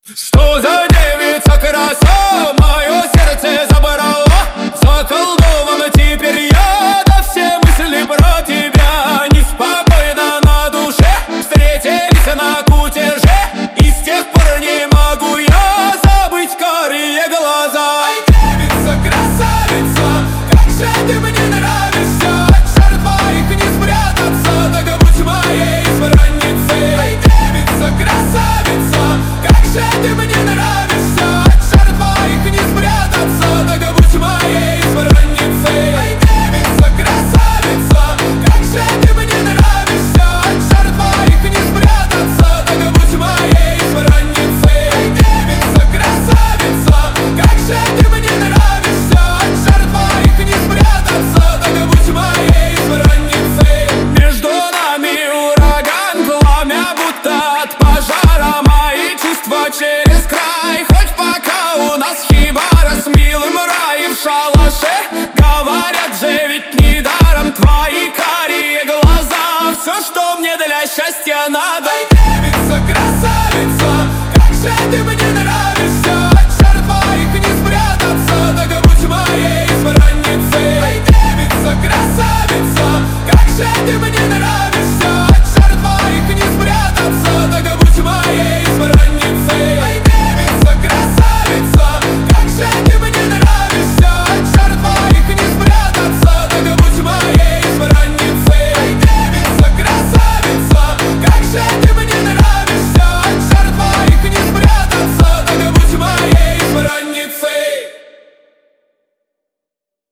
Что за девица краса, мое сердце забрала. Заколдована теперь я, да все мысли про тебя. Неспокойно на душе, встретились на кутеже, и с тех пор не могу я забыть карие глаза. Ай, девица, красавица, как же ты мне нравишься. От чар твоих не спрятаться, так будь моей избранницей. Ай, девица, красавица, как же ты мне нравишься. От чар твоих не спрятаться, так будь моей избранницей. Ай, девица, красавица, как же ты мне нравишься. От чар твоих не спрятаться, так будь моей избранницей. Ай, девица, красавица, как же ты мне нравишься. От чар твоих не спрятаться, так будь моей избранницей. Между нами ураган, пламя будто от пожара. Мои чувства через край, хоть пока у нас хибара с милым раем в шалаше. Говорят же ведь недаром твои карие глаза. Все, что мне для счастья надо. Ай, девица, красавица, как же ты мне нравишься. От чар твоих не спрятаться, так будь моей избранницей. Ай, девица, красавица, как же ты мне нравишься.